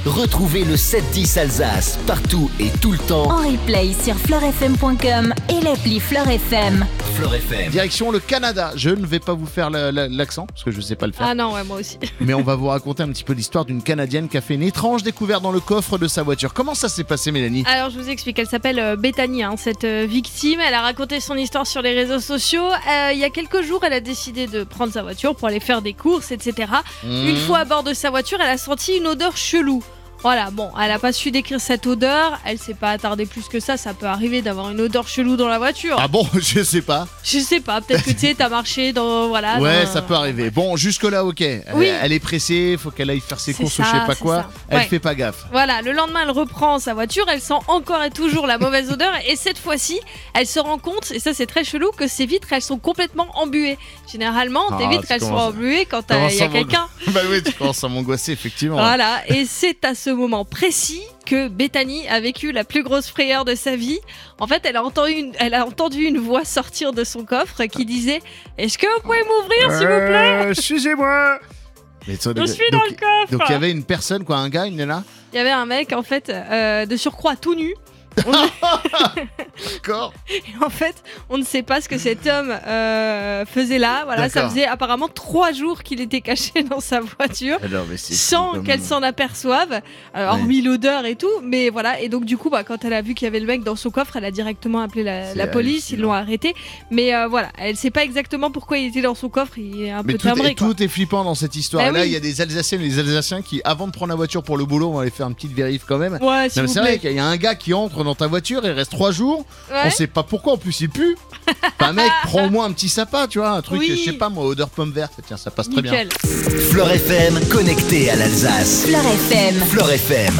Retrouvez le 7-10 Alsace partout et tout le temps. En replay sur fleurfm.com et l'appli Fleur FM. Fleur FM. Direction le Canada. Je ne vais pas vous faire l'accent parce que je ne sais pas le faire. Ah non, ouais, moi aussi. Mais on va vous raconter un petit peu l'histoire d'une Canadienne qui a fait une étrange découverte dans le coffre de sa voiture. Comment ça s'est passé, Mélanie ? Alors je vous explique, elle s'appelle Bethany, cette victime. Elle a raconté son histoire sur les réseaux sociaux. Il y a quelques jours, elle a décidé de prendre sa voiture pour aller faire des courses, etc. Une fois à bord de sa voiture, elle a senti une odeur chelou. Voilà, bon, elle a pas su décrire cette odeur, elle s'est pas attardée plus que ça peut arriver d'avoir une odeur chelou dans la voiture. Ah bon, je sais pas. Je sais pas, peut-être que tu sais, t'as marché dans... Voilà. Ouais, dans... ça peut arriver. Bon, jusque-là, ok. Oui. Elle est pressée, faut qu'elle aille faire ses C'est courses ça, ou je sais pas c'est quoi. ça. Elle Ouais. fait pas gaffe. Voilà, le lendemain, elle reprend sa voiture, elle sent encore et toujours la mauvaise odeur, et cette fois-ci, elle se rend compte, et ça c'est très chelou, que ses vitres, elles sont complètement embuées. Généralement, tes vitres, elles sont embuées quand il y a quelqu'un. Bah oui, tu commences à m'angoisser, effectivement. Voilà, et c'est à ce moment précis que Bethany a vécu la plus grosse frayeur de sa vie. En fait, elle a entendu une voix sortir de son coffre qui disait « Est-ce que vous pouvez m'ouvrir, s'il vous plaît ?» Excusez-moi. Je suis dans le coffre. Donc il y avait une personne, quoi, un gars, une nana. Il y avait un mec, en fait, de surcroît tout nu. D'accord. Et en fait, on ne sait pas ce que cet homme faisait là. Voilà, ça D'accord. faisait apparemment 3 jours qu'il était caché dans sa voiture. Alors, mais c'est Sans fou, qu'elle s'en aperçoive, hormis l'odeur et tout. Mais voilà, et donc du coup, quand elle a vu qu'il y avait le mec dans son coffre, elle a directement appelé la police, hallucinant. ils l'ont arrêté. Mais voilà, elle sait pas exactement pourquoi il était dans son coffre, il est un Mais peu timbré. quoi. tout est flippant dans cette histoire. Bah Là, oui. il y a des Alsaciennes et des Alsaciens qui, avant de prendre la voiture pour le boulot, vont aller faire une petite vérif quand même. Ouais, s'il Non, mais vous c'est vrai plaît. qu'il y a un gars qui entre dans ta voiture, il reste 3 jours, Ouais. on sait pas pourquoi, en plus il pue. Bah mec, prends au moins un petit sapin, tu vois, un truc, Oui. je sais pas moi, odeur pomme verte, tiens, ça passe très bien. Nickel. Fleur FM, connecté à l'Alsace. Fleur FM. Fleur FM.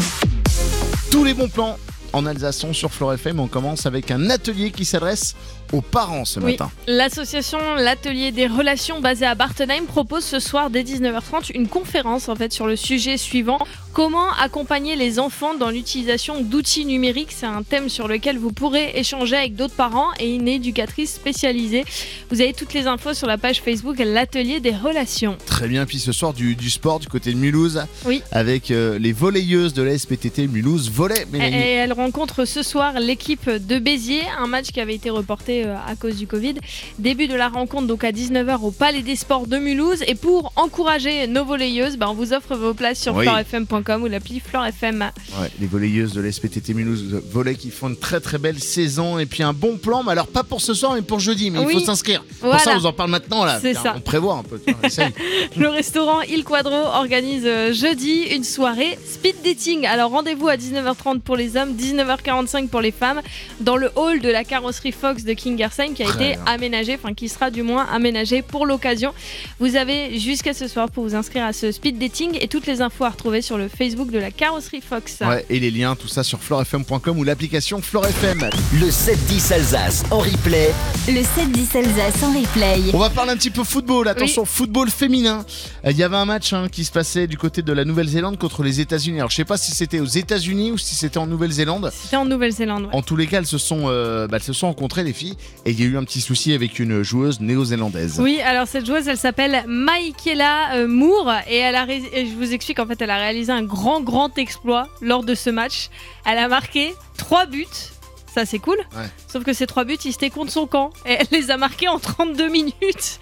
Tous les bons plans en Alsace sont sur Fleur FM. On commence avec un atelier qui s'adresse aux parents ce Oui. matin. L'association L'Atelier des Relations basée à Bartenheim propose ce soir dès 19h30 une conférence sur le sujet suivant: comment accompagner les enfants dans l'utilisation d'outils numériques. C'est un thème sur lequel vous pourrez échanger avec d'autres parents et une éducatrice spécialisée. Vous avez toutes les infos sur la page Facebook L'Atelier des Relations. Très bien, puis ce soir du sport du côté de Mulhouse, Oui. avec les volleyeuses de la SPTT Mulhouse Volley. Et elle rencontre ce soir l'équipe de Béziers, un match qui avait été reporté à cause du Covid. Début de la rencontre donc à 19h au Palais des Sports de Mulhouse. Et pour encourager nos volleyeuses, on vous offre vos places sur Oui. fleurfm.com ou l'appli Fleur FM. Ouais, les volleyeuses de la SPTT Mulhouse Volley qui font une très très belle saison, et puis un bon plan, mais alors pas pour ce soir mais pour jeudi, mais Oui. il faut s'inscrire. Voilà. Pour ça on vous en parle maintenant là. C'est Tiens, ça. On prévoit un peu, tiens, essaye. Le restaurant Il Quadro organise jeudi une soirée speed dating. Alors rendez-vous à 19h30 pour les hommes, 19h45 pour les femmes, dans le hall de la carrosserie Fox de Kingersheim qui a Très été bien. aménagé, qui sera du moins aménagé pour l'occasion. Vous avez jusqu'à ce soir pour vous inscrire à ce speed dating, et toutes les infos à retrouver sur le Facebook de la carrosserie Fox. Ouais, et les liens, tout ça sur fleurfm.com ou l'application Fleur FM. Le 7-10 Alsace en replay. Le 7-10 Alsace en replay. On va parler un petit peu football, attention, football féminin. Il y avait un match qui se passait du côté de la Nouvelle-Zélande contre les États-Unis. Alors je sais pas si c'était aux États-Unis ou si c'était en Nouvelle-Zélande. C'était en Nouvelle-Zélande. Ouais. En tous les cas, elles se sont rencontrées, les filles, et il y a eu un petit souci avec une joueuse néo-zélandaise. Oui, alors cette joueuse, elle s'appelle Michaela Moore, et et je vous explique, en fait, elle a réalisé un grand exploit lors de ce match. Elle a marqué 3 buts. Ça, c'est cool. Ouais. Sauf que ces 3 buts, ils étaient contre son camp. Et elle les a marqués en 32 minutes.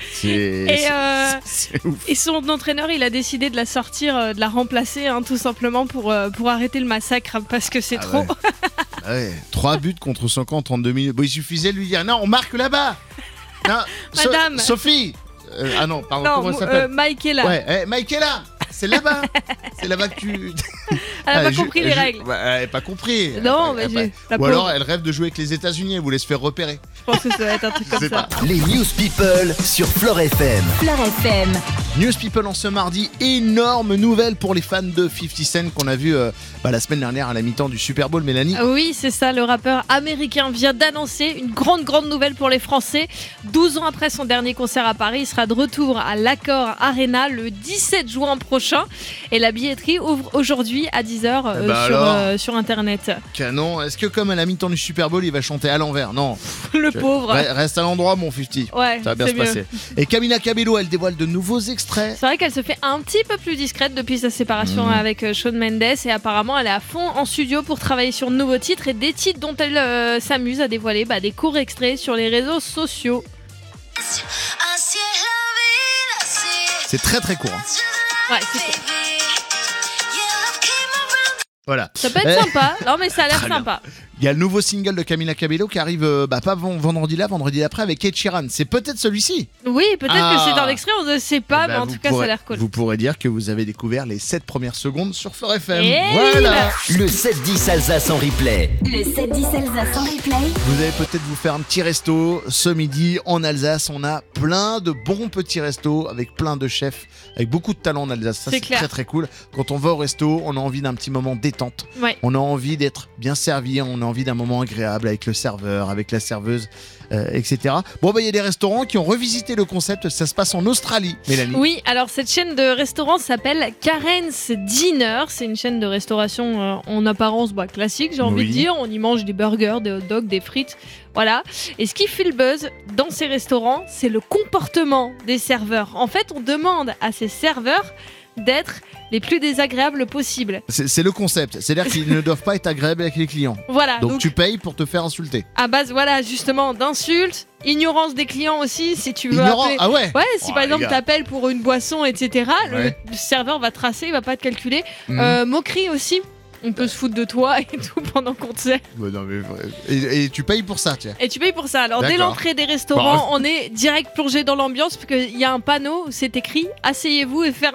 C'est ouf. Et son entraîneur, il a décidé de la sortir, de la remplacer, tout simplement pour arrêter le massacre, parce que c'est trop. Ouais. Ouais, 3 buts contre son camp en 32 minutes. Bon, il suffisait de lui dire non, on marque là-bas. Non, Madame. Sophie. Ah non, pardon, Non, comment elle s'appelle Michaela. Ouais, Michaela, c'est là-bas. C'est là-bas que tu. Elle n'a pas compris les règles. Ouais, elle n'a pas compris. Non, mais la Ou pauvre. alors elle rêve de jouer avec les États-Unis, elle voulait se faire repérer. Je pense que ça va être un truc Je comme sais ça. pas. Les News People sur Fleur FM. Fleur FM. News People en ce mardi, énorme nouvelle pour les fans de 50 Cent qu'on a vu la semaine dernière à la mi-temps du Super Bowl, Mélanie. Oui, c'est ça, le rappeur américain vient d'annoncer une grande nouvelle pour les Français. 12 ans après son dernier concert à Paris, il sera de retour à l'Accor Arena le 17 juin prochain. Et la billetterie ouvre aujourd'hui à 10h sur Internet. Canon, est-ce que comme à la mi-temps du Super Bowl, il va chanter à l'envers? Non. Le pauvre. Reste à l'endroit, mon 50. Ouais, Ça va bien c'est se mieux. passer. Et Camila Cabello, elle dévoile de nouveaux extraits extrait. C'est vrai qu'elle se fait un petit peu plus discrète depuis sa séparation avec Shawn Mendes et apparemment elle est à fond en studio pour travailler sur de nouveaux titres et des titres dont elle s'amuse à dévoiler des courts extraits sur les réseaux sociaux. C'est très très court. Hein. Ouais, c'est court. Voilà. Ça peut être sympa. Non mais ça a l'air Très sympa. Il y a le nouveau single de Camila Cabello qui arrive pas vendredi d'après avec Ed Sheeran. C'est peut-être celui-ci. Oui, peut-être que c'est un extrait, on ne sait pas, mais en tout cas ça a l'air cool. Vous pourrez dire que vous avez découvert les 7 premières secondes sur Fleure FM. Et voilà. Le 7-10 Alsace en replay. Le 7-10 Alsace en replay. Vous allez peut-être vous faire un petit resto ce midi en Alsace. On a plein de bons petits restos avec plein de chefs, avec beaucoup de talent en Alsace. Ça, c'est très très cool. Quand on va au resto, on a envie d'un petit moment détente. Ouais. On a envie d'être bien servi, on a envie d'un moment agréable avec le serveur, avec la serveuse, etc. Bon, il y a des restaurants qui ont revisité le concept. Ça se passe en Australie, Mélanie. Oui, alors cette chaîne de restaurants s'appelle Karen's Dinner. C'est une chaîne de restauration en apparence classique, j'ai envie de dire. On y mange des burgers, des hot dogs, des frites. Voilà. Et ce qui fait le buzz dans ces restaurants, c'est le comportement des serveurs. En fait, on demande à ces serveurs d'être les plus désagréables possibles. C'est le concept, c'est-à-dire qu'ils ne doivent pas être agréables avec les clients. Voilà. Donc tu payes pour te faire insulter. À base, justement, d'insultes, ignorance des clients aussi, si tu veux appeler... Ah ouais. Ouais, si par exemple t'appelles pour une boisson, etc., le serveur va tracer, il va pas te calculer. Moquerie aussi. On peut se foutre de toi et tout pendant qu'on te sert. Non, mais et tu payes pour ça, tiens. Et tu payes pour ça. Alors, dès l'entrée des restaurants, on est direct plongé dans l'ambiance parce qu'il y a un panneau où c'est écrit « Asseyez-vous et fermez-la ».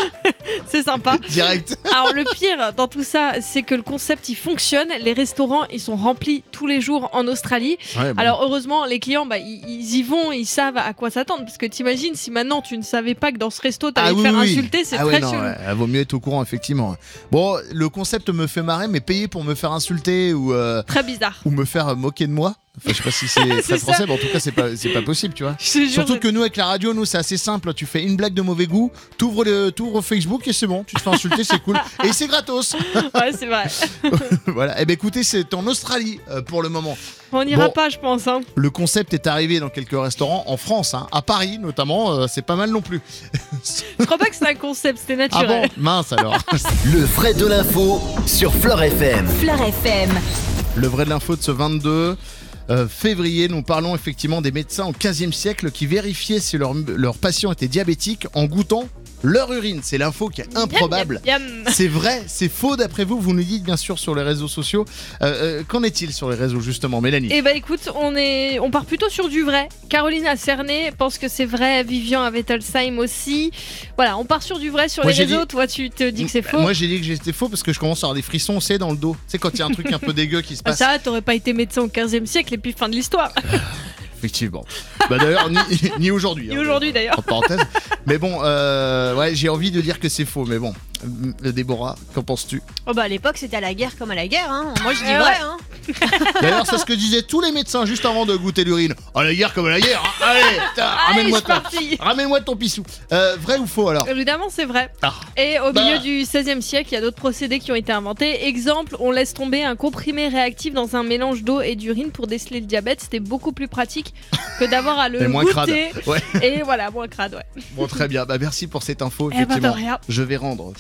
C'est sympa. Direct. Alors, le pire dans tout ça, c'est que le concept, il fonctionne. Les restaurants, ils sont remplis tous les jours en Australie. Ouais, bon. Alors, heureusement, les clients, ils y vont, ils savent à quoi s'attendre. Parce que t'imagines, si maintenant tu ne savais pas que dans ce resto, t'allais te faire insulter, c'est très chelou. Il vaut mieux être au courant, effectivement. Bon, le concept me fait marrer, mais payer pour me faire insulter ou très bizarre, ou me faire moquer de moi. Enfin, je sais pas si c'est très français, mais en tout cas c'est pas possible, tu vois. Surtout que nous avec la radio, nous c'est assez simple. Tu fais une blague de mauvais goût, t'ouvres Facebook et c'est bon, tu te fais insulter, c'est cool et c'est gratos. Ouais, c'est vrai. Voilà. Et écoutez, c'est en Australie pour le moment. On n'ira pas, je pense. Hein. Le concept est arrivé dans quelques restaurants en France, à Paris notamment. C'est pas mal non plus. Je crois pas que c'est un concept, c'était naturel. Ah bon, mince alors. Le vrai de l'info sur Fleure FM. Fleure FM. Le vrai de l'info de ce 22 février, nous parlons effectivement des médecins au XVe siècle qui vérifiaient si leurs patients étaient diabétiques en goûtant leur urine. C'est l'info qui est improbable. C'est vrai, c'est faux d'après vous. Vous nous dites bien sûr sur les réseaux sociaux. Qu'en est-il sur les réseaux justement, Mélanie? Eh ben écoute, on part plutôt sur du vrai. Caroline a cerné, pense que c'est vrai. Vivian à Wettelsheim aussi. Voilà, on part sur du vrai sur les réseaux. Toi, tu te dis que c'est faux. Moi, j'ai dit que j'étais faux parce que je commence à avoir des frissons, c'est dans le dos. C'est quand il y a un truc un peu dégueu qui se passe. Ça, t'aurais pas été médecin au 15e siècle et puis fin de l'histoire. Effectivement. D'ailleurs, ni aujourd'hui. Ni aujourd'hui d'ailleurs. En parenthèse. Mais bon, j'ai envie de dire que c'est faux. Mais bon, Déborah, qu'en penses-tu? À l'époque, c'était à la guerre comme à la guerre. Hein. Moi, je dis vrai. Hein. D'ailleurs, c'est ce que disaient tous les médecins juste avant de goûter l'urine. À la guerre comme à la guerre. Hein. Allez, ramène-moi ton pissou. Vrai ou faux alors? Évidemment, c'est vrai. Et au milieu du 16e siècle, il y a d'autres procédés qui ont été inventés. Exemple, on laisse tomber un comprimé réactif dans un mélange d'eau et d'urine pour déceler le diabète. C'était beaucoup plus pratique que d'avoir à le goûter. Ouais. Et voilà, moins crade, ouais. Bon, très bien. Merci pour cette info. Effectivement, je vais rendre.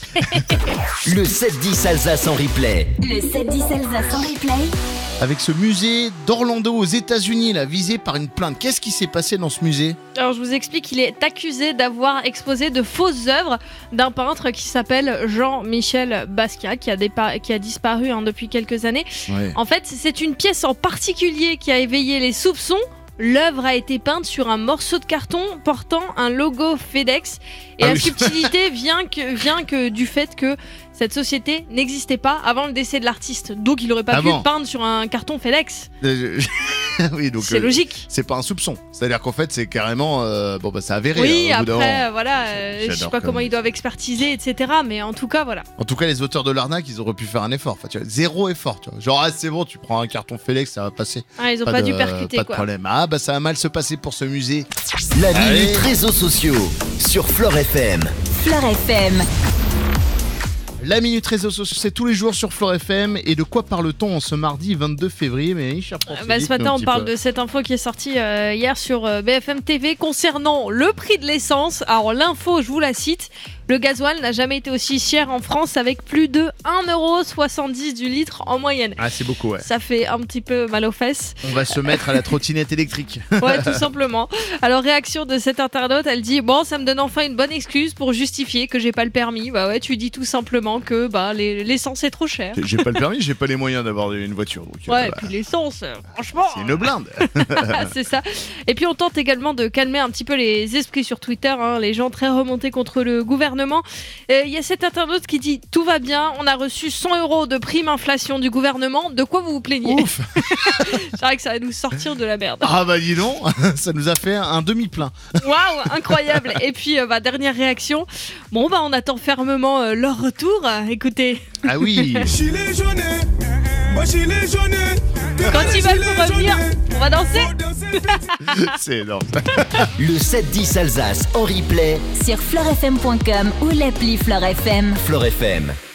Le 7-10 Alsace en replay. Le 7-10 Alsace en replay. Avec ce musée d'Orlando aux États-Unis, visé par une plainte. Qu'est-ce qui s'est passé dans ce musée? Alors, je vous explique, il est accusé d'avoir exposé de fausses œuvres d'un peintre qui s'appelle Jean-Michel Basquiat, qui a disparu depuis quelques années. Ouais. En fait, c'est une pièce en particulier qui a éveillé les soupçons. L'œuvre a été peinte sur un morceau de carton portant un logo FedEx. Et la subtilité vient que du fait que cette société n'existait pas avant le décès de l'artiste. Donc il n'aurait pas pu peindre sur un carton FedEx. Oui, donc c'est logique. C'est pas un soupçon. C'est-à-dire qu'en fait, c'est carrément... c'est avéré. Oui, après, je sais pas comment ils doivent expertiser, etc. Mais en tout cas, voilà. En tout cas, les auteurs de l'arnaque, ils auraient pu faire un effort. Enfin, tu vois, zéro effort. Tu vois. Genre, c'est bon, tu prends un carton FedEx, ça va passer. Ils ont pas dû percuter, pas de problème. Ça va mal se passer pour ce musée. La minute réseaux sociaux sur Fleure FM. Fleure FM. La Minute Réseaux sociaux, c'est tous les jours sur Fleure FM. Et de quoi parle-t-on en ce mardi 22 février, mais cher François, Ce matin, on parle de cette info qui est sortie hier sur BFM TV concernant le prix de l'essence. Alors l'info, je vous la cite. Le gasoil n'a jamais été aussi cher en France avec plus de 1,70€ du litre en moyenne. Ah, c'est beaucoup, ouais. Ça fait un petit peu mal aux fesses. On va se mettre à la trottinette électrique. Ouais, tout simplement. Alors, réaction de cette internaute, elle dit: bon, ça me donne enfin une bonne excuse pour justifier que j'ai pas le permis. Bah ouais, tu dis tout simplement que l'essence est trop chère. J'ai pas le permis, j'ai pas les moyens d'avoir une voiture. Donc, ouais, et puis l'essence, franchement. c'est une blinde. C'est ça. Et puis on tente également de calmer un petit peu les esprits sur Twitter, les gens très remontés contre le gouvernement. Il y a cet internaute qui dit: tout va bien, on a reçu 100€ de prime inflation du gouvernement, de quoi vous vous plaignez? Ouf. C'est vrai que ça va nous sortir de la merde. Ah bah dis donc, ça nous a fait un demi-plein. Waouh, incroyable. Et puis dernière réaction, on attend fermement leur retour. Écoutez. Ah oui. Quand ils veulent pour revenir, on va danser. C'est énorme. Le 7-10 Alsace en replay. Sur fleurefm.com ou l'appli Fleure FM. Fleure FM.